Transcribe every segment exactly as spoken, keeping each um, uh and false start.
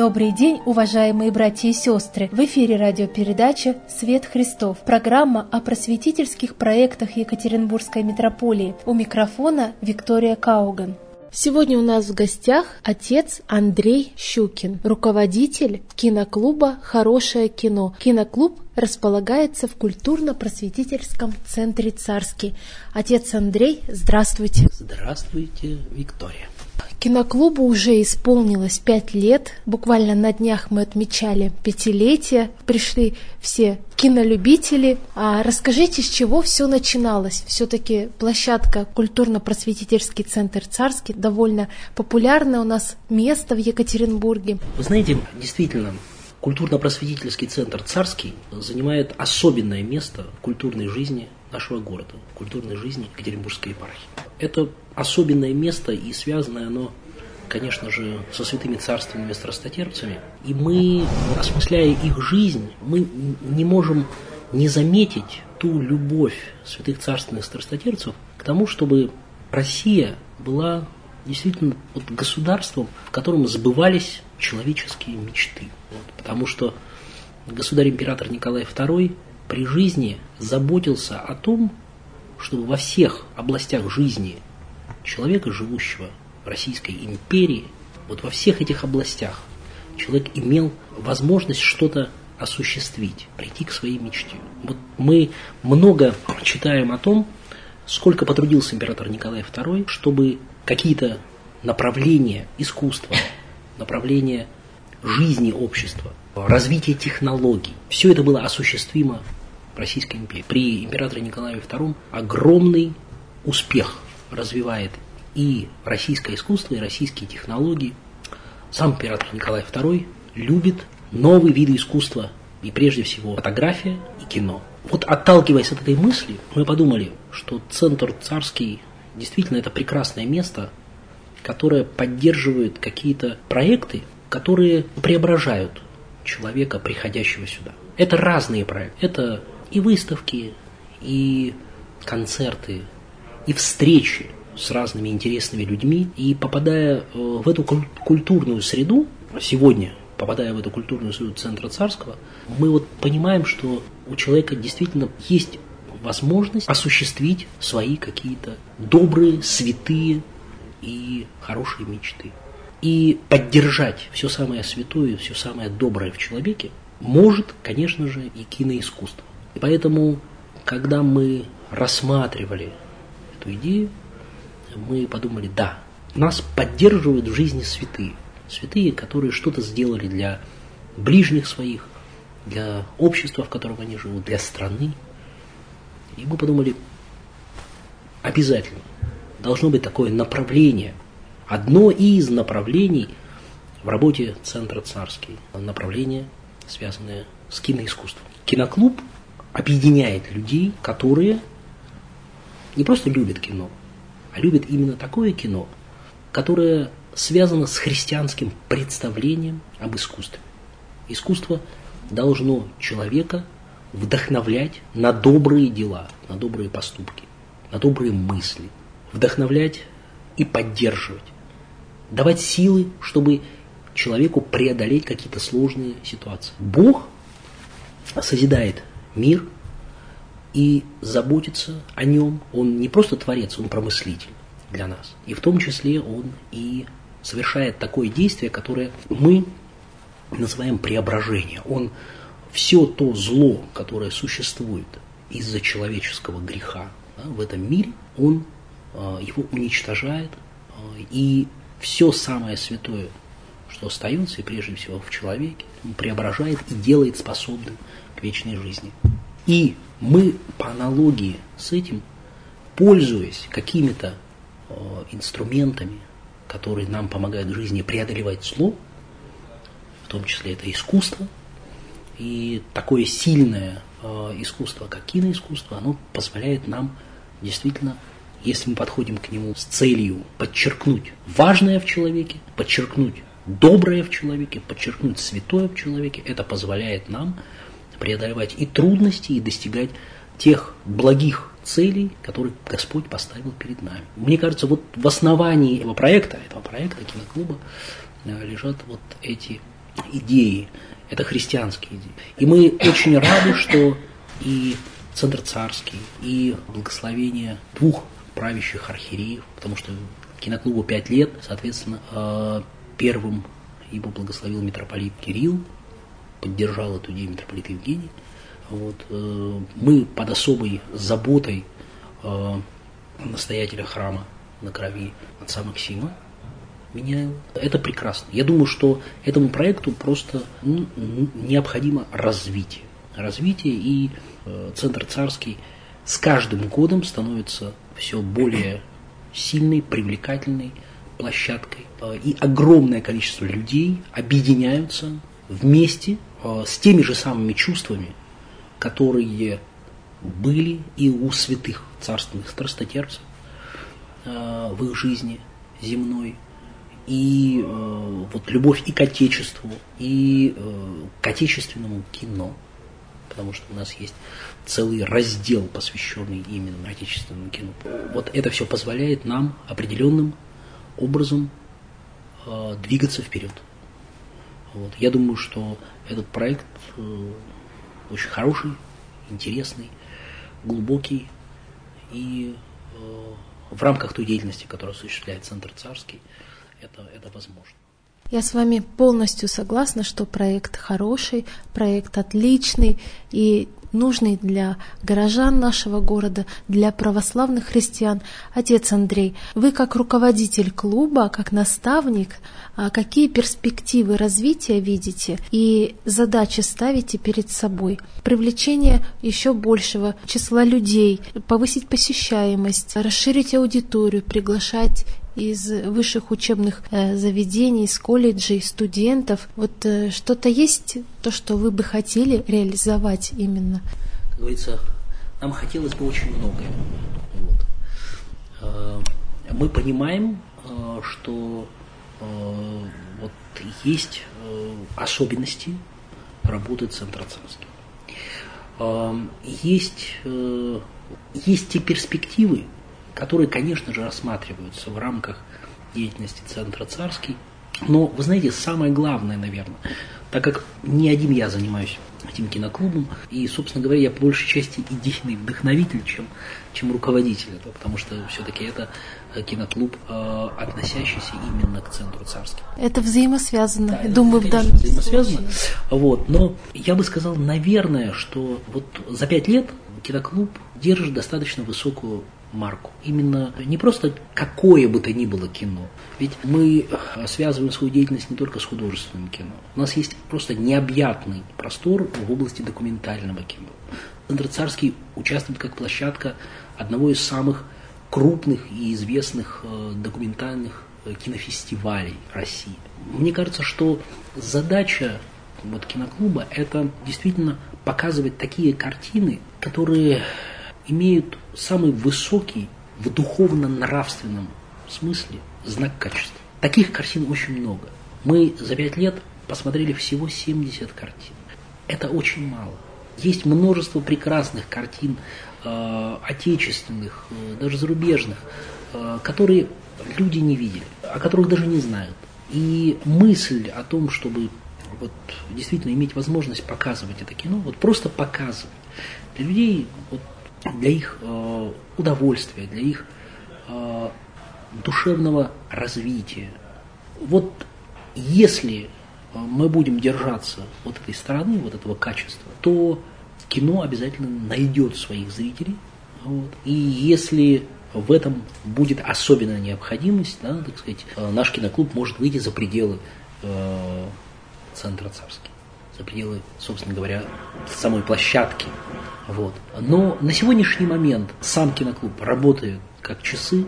Добрый день, уважаемые братья и сестры! В эфире радиопередача «Свет Христов». Программа о просветительских проектах Екатеринбургской митрополии. У микрофона Виктория Кауган. Сегодня у нас в гостях отец Андрей Щукин, руководитель киноклуба «Хорошее кино». Киноклуб располагается в культурно-просветительском центре «Царский». Отец Андрей, здравствуйте. Здравствуйте, Виктория. Киноклубу уже исполнилось пять лет. Буквально на днях мы отмечали пятилетие. Пришли все кинолюбители. А расскажите, с чего все начиналось? Все-таки площадка культурно-просветительский центр «Царский» довольно популярное у нас место в Екатеринбурге. Вы знаете, действительно, культурно-просветительский центр «Царский» занимает особенное место в культурной жизни нашего города, в культурной жизни Екатеринбургской епархии. Это особенное место, и связано оно, конечно же, со святыми царственными страстотерпцами. И мы, осмысляя их жизнь, мы не можем не заметить ту любовь святых царственных страстотерпцев к тому, чтобы Россия была действительно вот государством, в котором сбывались человеческие мечты. Вот, потому что государь-император Николай второй при жизни заботился о том, чтобы во всех областях жизни человека, живущего в Российской империи, вот во всех этих областях человек имел возможность что-то осуществить, прийти к своей мечте. Вот мы много читаем о том, сколько потрудился император Николай второй, чтобы какие-то направления искусства, направления жизни общества, развитие технологий, все это было осуществимо в Российской империи. При императоре Николае втором огромный успех развивает и российское искусство, и российские технологии. Сам император Николай второй любит новые виды искусства, и прежде всего фотография и кино. Вот отталкиваясь от этой мысли, мы подумали, что центр «Царский» действительно это прекрасное место, которое поддерживает какие-то проекты, которые преображают человека, приходящего сюда. Это разные проекты. Это и выставки, и концерты, и встречи с разными интересными людьми. И попадая в эту культурную среду, сегодня, попадая в эту культурную среду центра Царского, мы вот понимаем, что у человека действительно есть возможность осуществить свои какие-то добрые, святые и хорошие мечты. И поддержать все самое святое, все самое доброе в человеке может, конечно же, и киноискусство. И поэтому, когда мы рассматривали эту идею, мы подумали, да, нас поддерживают в жизни святые. Святые, которые что-то сделали для ближних своих, для общества, в котором они живут, для страны. И мы подумали, обязательно должно быть такое направление, одно из направлений в работе центра «Царский», направление, связанное с киноискусством. Киноклуб объединяет людей, которые не просто любят кино, а любят именно такое кино, которое связано с христианским представлением об искусстве. Искусство должно человека вдохновлять на добрые дела, на добрые поступки, на добрые мысли, вдохновлять и поддерживать, давать силы, чтобы человеку преодолеть какие-то сложные ситуации. Бог созидает мир и заботится о нем. Он не просто творец, он промыслитель для нас. И в том числе он и совершает такое действие, которое мы называем преображение. Он все то зло, которое существует из-за человеческого греха, да, в этом мире, он э, его уничтожает, э, и все самое святое, что остается, и прежде всего в человеке, он преображает и делает способным к вечной жизни. И мы по аналогии с этим, пользуясь какими-то э, инструментами, которые нам помогают в жизни преодолевать зло, в том числе это искусство, и такое сильное э, искусство, как киноискусство, оно позволяет нам действительно, если мы подходим к нему с целью подчеркнуть важное в человеке, подчеркнуть доброе в человеке, подчеркнуть святое в человеке, это позволяет нам преодолевать и трудности, и достигать тех благих целей, которые Господь поставил перед нами. Мне кажется, вот в основании этого проекта, этого проекта киноклуба лежат вот эти идеи, это христианские идеи. И мы очень рады, что и Центр Царский, и благословение двух правящих архиереев, потому что киноклубу пять лет, соответственно, первым его благословил митрополит Кирилл, поддержал эту идею митрополит Евгений. Вот. Мы под особой заботой настоятеля храма на Крови отца Максима меняем. Это прекрасно. Я думаю, что этому проекту просто ну, необходимо развитие. Развитие, и э, Центр Царский с каждым годом становится все более сильной, привлекательной площадкой. Э, и огромное количество людей объединяются вместе э, с теми же самыми чувствами, которые были и у святых царственных страстотерпцев э, в их жизни земной. И э, вот любовь и к Отечеству, и э, к отечественному кино, потому что у нас есть целый раздел, посвященный именно отечественному кино. Вот это все позволяет нам определенным образом э, двигаться вперед. Вот. Я думаю, что этот проект э, очень хороший, интересный, глубокий, и э, в рамках той деятельности, которую осуществляет Центр Царский, Это, это возможно. Я с вами полностью согласна, что проект хороший, проект отличный и нужный для горожан нашего города, для православных христиан. Отец Андрей, вы как руководитель клуба, как наставник, какие перспективы развития видите и задачи ставите перед собой? Привлечение еще большего числа людей, повысить посещаемость, расширить аудиторию, приглашать из высших учебных э, заведений, из колледжей, студентов. Вот э, что-то есть, то, что вы бы хотели реализовать именно? Как говорится, нам хотелось бы очень многое. Вот. Э, мы понимаем, э, что э, вот есть э, особенности работы Центра Царский. Э, есть, э, есть те перспективы, которые, конечно же, рассматриваются в рамках деятельности Центра Царский. Но, вы знаете, самое главное, наверное, так как не один я занимаюсь этим киноклубом, и, собственно говоря, я по большей части идейный вдохновитель, чем, чем руководитель этого, потому что все-таки это киноклуб, относящийся именно к Центру Царским. Это взаимосвязано, да, я думаю, в данном взаимосвязано. Вот. Но я бы сказал, наверное, что вот за пять лет киноклуб держит достаточно высокую марку. Именно не просто какое бы то ни было кино. Ведь мы связываем свою деятельность не только с художественным кино. У нас есть просто необъятный простор в области документального кино. Центр Царский участвует как площадка одного из самых крупных и известных документальных кинофестивалей России. Мне кажется, что задача вот киноклуба – это действительно показывать такие картины, которые имеют самый высокий в духовно-нравственном смысле знак качества. Таких картин очень много. Мы за пять лет посмотрели всего семьдесят картин. Это очень мало. Есть множество прекрасных картин, э, отечественных, э, даже зарубежных, э, которые люди не видели, о которых даже не знают. И мысль о том, чтобы вот, действительно иметь возможность показывать это кино, вот просто показывать для людей, вот, для их э, удовольствия, для их э, душевного развития. Вот если мы будем держаться вот этой стороны, вот этого качества, то кино обязательно найдет своих зрителей. Вот. И если в этом будет особенная необходимость, да, так сказать, наш киноклуб может выйти за пределы э, Центра Царский, за пределы, собственно говоря, самой площадки. Вот. Но на сегодняшний момент сам киноклуб работает как часы.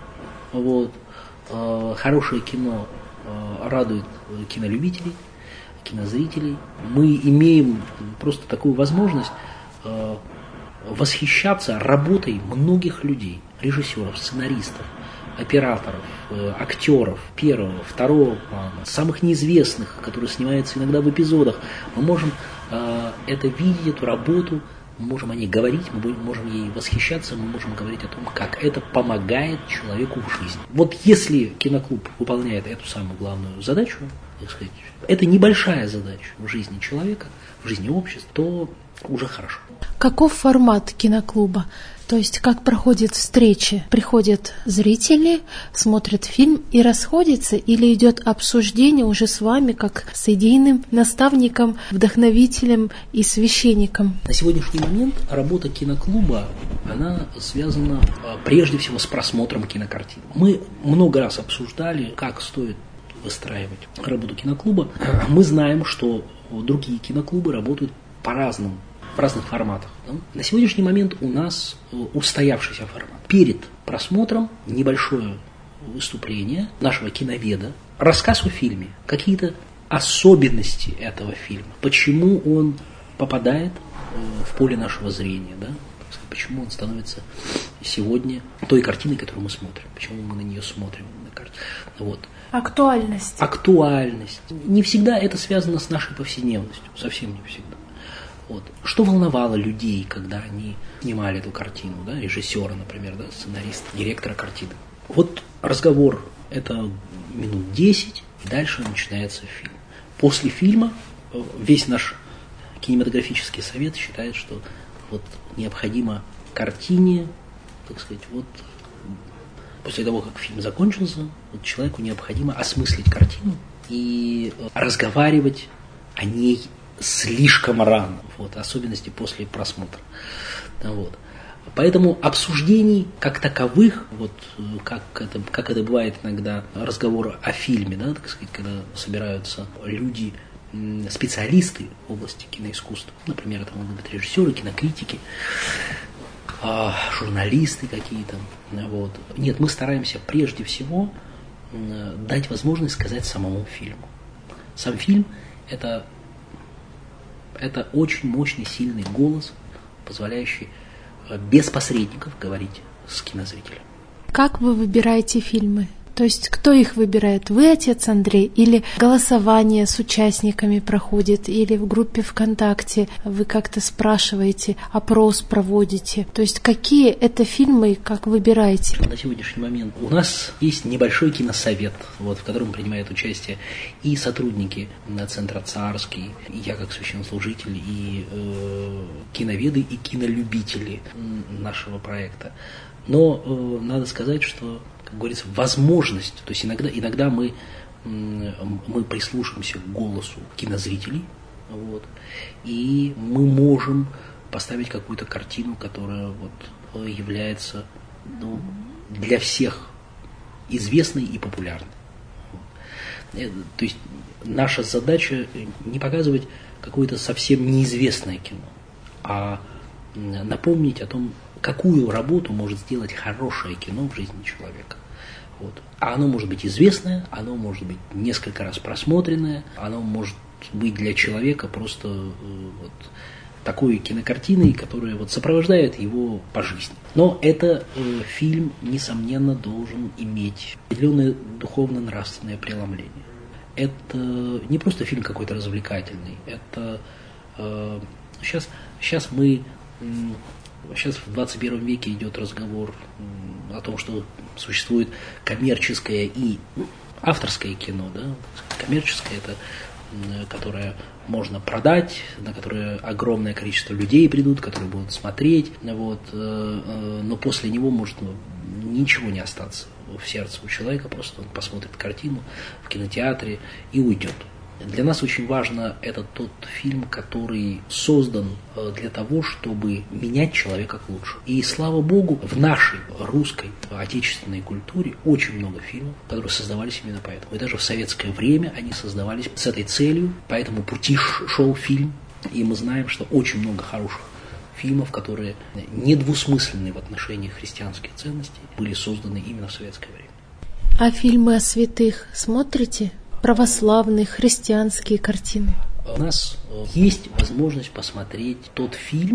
Вот. Э, хорошее кино э, радует кинолюбителей, кинозрителей. Мы имеем просто такую возможность э, восхищаться работой многих людей, режиссеров, сценаристов, операторов, э, актеров первого, второго плана, самых неизвестных, которые снимаются иногда в эпизодах. Мы можем э, это видеть, эту работу мы можем о ней говорить, мы можем ей восхищаться, мы можем говорить о том, как это помогает человеку в жизни. Вот если киноклуб выполняет эту самую главную задачу, так сказать, это небольшая задача в жизни человека, в жизни общества, то уже хорошо. Каков формат киноклуба? То есть, как проходят встречи? Приходят зрители, смотрят фильм и расходятся, или идет обсуждение уже с вами, как с идейным наставником, вдохновителем и священником? На сегодняшний момент работа киноклуба, она связана прежде всего с просмотром кинокартин. Мы много раз обсуждали, как стоит выстраивать работу киноклуба. Мы знаем, что другие киноклубы работают по-разному, в разных форматах. Да? На сегодняшний момент у нас устоявшийся формат. Перед просмотром небольшое выступление нашего киноведа, рассказ о фильме, какие-то особенности этого фильма, почему он попадает в поле нашего зрения, да? Почему он становится сегодня той картиной, которую мы смотрим, почему мы на нее смотрим. На картину. Вот. Актуальность. Актуальность. Не всегда это связано с нашей повседневностью, совсем не всегда. Вот. Что волновало людей, когда они снимали эту картину, да, режиссера, например, да, сценариста, директора картины. Вот разговор это минут десять, и дальше начинается фильм. После фильма весь наш кинематографический совет считает, что вот необходимо картине, так сказать, вот после того, как фильм закончился, вот человеку необходимо осмыслить картину и разговаривать о ней слишком рано, вот, особенности после просмотра. Вот. Поэтому обсуждений как таковых, вот, как, это, как это бывает иногда, разговор о фильме, да, так сказать, когда собираются люди, специалисты в области киноискусства, например, это могут быть режиссеры, кинокритики, журналисты какие-то. Вот. Нет, мы стараемся прежде всего дать возможность сказать самому фильму. Сам фильм – это Это очень мощный, сильный голос, позволяющий без посредников говорить с кинозрителем. Как вы выбираете фильмы? То есть кто их выбирает? Вы, отец Андрей, или голосование с участниками проходит, или в группе ВКонтакте вы как-то спрашиваете, опрос проводите? То есть какие это фильмы, как выбираете? На сегодняшний момент у нас есть небольшой киносовет, вот, в котором принимают участие и сотрудники Центра Царский, и я как священнослужитель, и э, киноведы, и кинолюбители нашего проекта. Но э, надо сказать, что, как говорится, возможность, то есть иногда, иногда мы, мы прислушиваемся к голосу кинозрителей, вот, и мы можем поставить какую-то картину, которая вот, является, ну, для всех известной и популярной. Вот. То есть наша задача не показывать какое-то совсем неизвестное кино, а напомнить о том, какую работу может сделать хорошее кино в жизни человека. Вот. А оно может быть известное, оно может быть несколько раз просмотренное, оно может быть для человека просто вот такой кинокартиной, которая вот сопровождает его по жизни. Но это э, фильм, несомненно, должен иметь определенное духовно-нравственное преломление. Это не просто фильм какой-то развлекательный, это э, сейчас, сейчас мы... Сейчас в двадцать первом веке идет разговор о том, что существует коммерческое и авторское кино. Да? Коммерческое – это которое можно продать, на которое огромное количество людей придут, которые будут смотреть. Вот, но после него может ничего не остаться в сердце у человека, просто он посмотрит картину в кинотеатре и уйдет. Для нас очень важно, это тот фильм, который создан для того, чтобы менять человека к лучшему. И слава Богу, в нашей русской, отечественной культуре очень много фильмов, которые создавались именно поэтому. И даже в советское время они создавались с этой целью, по этому пути шел фильм. И мы знаем, что очень много хороших фильмов, которые недвусмысленны в отношении христианских ценностей, были созданы именно в советское время. А фильмы о святых смотрите? Православные, христианские картины? У нас есть возможность посмотреть тот фильм,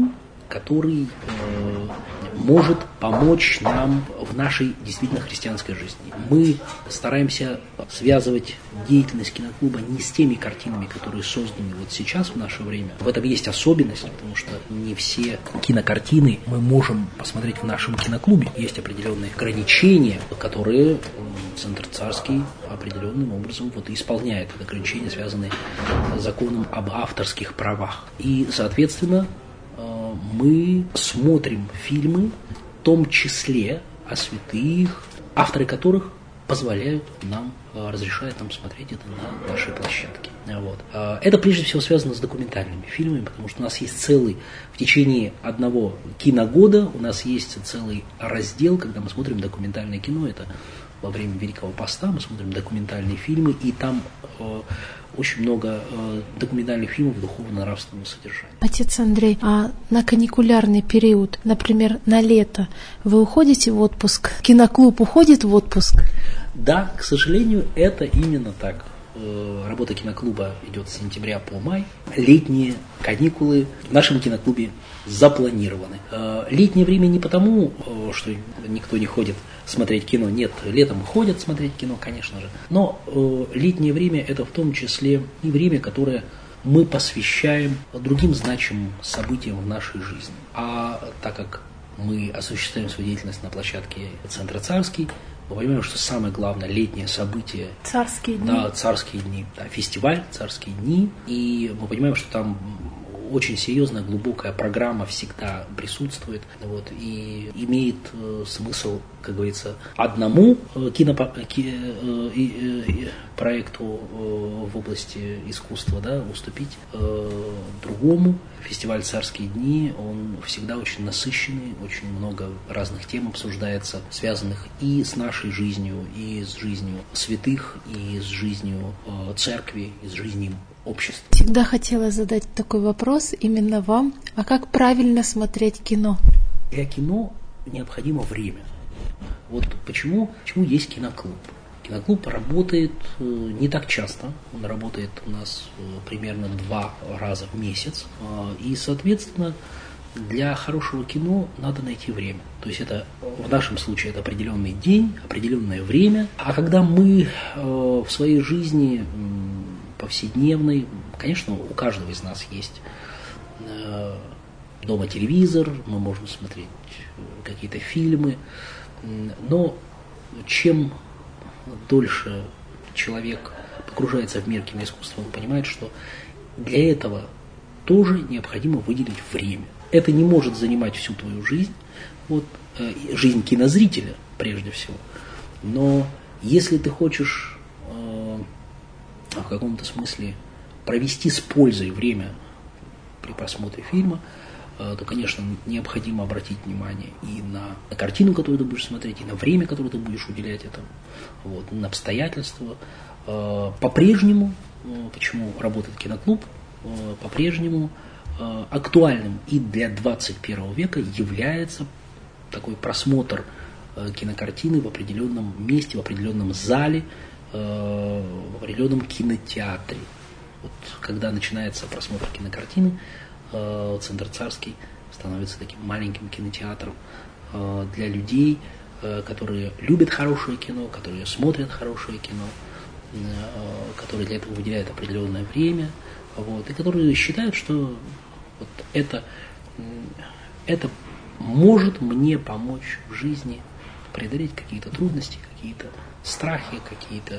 который э, может помочь нам в нашей действительно христианской жизни. Мы стараемся связывать деятельность киноклуба не с теми картинами, которые созданы вот сейчас в наше время. В этом есть особенность, потому что не все кинокартины мы можем посмотреть в нашем киноклубе. Есть определенные ограничения, которые Центр Царский определенным образом вот исполняет. Это ограничения, связанные с законом об авторских правах. И, соответственно, мы смотрим фильмы, в том числе о святых, авторы которых позволяют нам, разрешают нам смотреть это на нашей площадке. Вот. Это прежде всего связано с документальными фильмами, потому что у нас есть целый, в течение одного киногода у нас есть целый раздел, когда мы смотрим документальное кино. Это во время Великого Поста мы смотрим документальные фильмы, и там э, очень много э, документальных фильмов духовно-нравственного содержания. Отец Андрей, а на каникулярный период, например, на лето, вы уходите в отпуск? Киноклуб уходит в отпуск? Да, к сожалению, это именно так. Работа киноклуба идет с сентября по май. Летние каникулы в нашем киноклубе запланированы. Летнее время не потому, что никто не ходит смотреть кино. Нет, летом ходят смотреть кино, конечно же. Но летнее время – это в том числе и время, которое мы посвящаем другим значимым событиям в нашей жизни. А так как мы осуществляем свою деятельность на площадке Центра Царский, мы понимаем, что самое главное летнее событие – Царские дни. Да, царские дни, да, фестиваль «Царские дни». И мы понимаем, что там очень серьезная, глубокая программа всегда присутствует. Вот, и имеет э, смысл, как говорится, одному э, кинопроекту э, в области искусства, да, уступить э, другому. Фестиваль «Царские дни», он всегда очень насыщенный, очень много разных тем обсуждается, связанных и с нашей жизнью, и с жизнью святых, и с жизнью э, церкви, и с жизнью общества. Всегда хотела задать такой вопрос именно вам. А как правильно смотреть кино? Для кино необходимо время. Вот почему, почему есть киноклуб. Киноклуб работает не так часто. Он работает у нас примерно два раза в месяц. И, соответственно, для хорошего кино надо найти время. То есть это в нашем случае это определенный день, определенное время. А когда мы в своей жизни повседневной, конечно, у каждого из нас есть дома телевизор, мы можем смотреть какие-то фильмы, но чем дольше человек погружается в мир киноискусства, он понимает, что для этого тоже необходимо выделить время. Это не может занимать всю твою жизнь, вот, жизнь кинозрителя прежде всего, но если ты хочешь э, в каком-то смысле провести с пользой время при просмотре фильма, то, конечно, необходимо обратить внимание и на, на картину, которую ты будешь смотреть, и на время, которое ты будешь уделять этому, вот, на обстоятельства. По-прежнему, почему работает киноклуб, по-прежнему актуальным и для двадцать первого века является такой просмотр кинокартины в определенном месте, в определенном зале, в определенном кинотеатре. Вот, когда начинается просмотр кинокартины, Центр Царский становится таким маленьким кинотеатром для людей, которые любят хорошее кино, которые смотрят хорошее кино, которые для этого выделяют определенное время, вот, и которые считают, что вот это, это может мне помочь в жизни преодолеть какие-то трудности, какие-то страхи, какие-то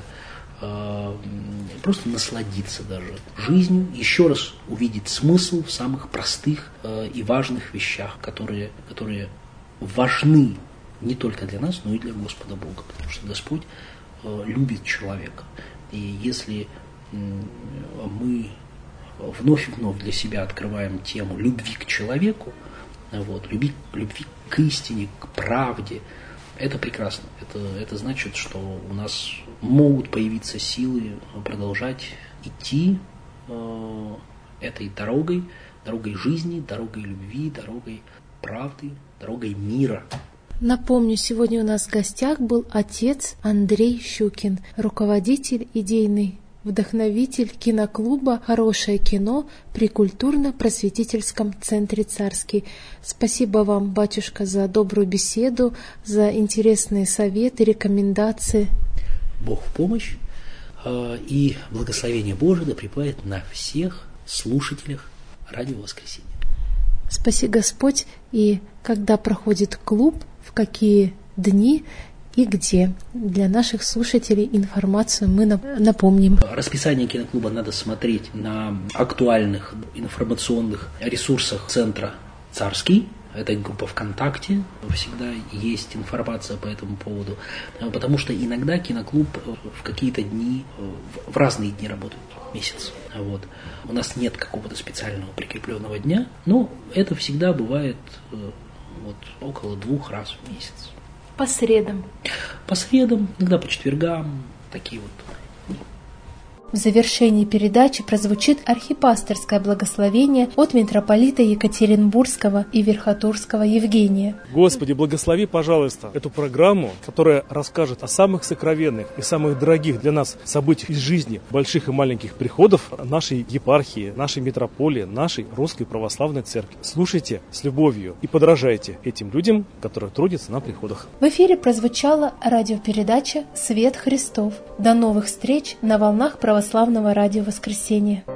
просто насладиться даже жизнью, еще раз увидеть смысл в самых простых э, и важных вещах, которые, которые важны не только для нас, но и для Господа Бога, потому что Господь э, любит человека. И если э, мы вновь и вновь для себя открываем тему любви к человеку, вот, любви, любви к истине, к правде, это прекрасно. Это, это значит, что у нас могут появиться силы продолжать идти э, этой дорогой, дорогой жизни, дорогой любви, дорогой правды, дорогой мира. Напомню, сегодня у нас в гостях был отец Андрей Щукин, руководитель идейной вдохновитель киноклуба «Хорошее кино» при культурно-просветительском центре «Царский». Спасибо вам, батюшка, за добрую беседу, за интересные советы, рекомендации. Бог в помощь, и благословение Божие да пребывает на всех слушателях Радио Воскресенье. Спаси Господь, и когда проходит клуб, в какие дни и где. Для наших слушателей информацию мы напомним. Расписание киноклуба надо смотреть на актуальных информационных ресурсах Центра «Царский». Это группа ВКонтакте, всегда есть информация по этому поводу, потому что иногда киноклуб в какие-то дни, в разные дни работает, месяц. Вот. У нас нет какого-то специального прикрепленного дня, но это всегда бывает вот, около двух раз в месяц. По средам? По средам, иногда по четвергам, такие вот. В завершении передачи прозвучит архипасторское благословение от митрополита Екатеринбургского и Верхотурского Евгения. Господи, благослови, пожалуйста, эту программу, которая расскажет о самых сокровенных и самых дорогих для нас событиях из жизни больших и маленьких приходов нашей епархии, нашей митрополии, нашей Русской Православной Церкви. Слушайте с любовью и подражайте этим людям, которые трудятся на приходах. В эфире прозвучала радиопередача «Свет Христов». До новых встреч на волнах Православного радио «Воскресенье».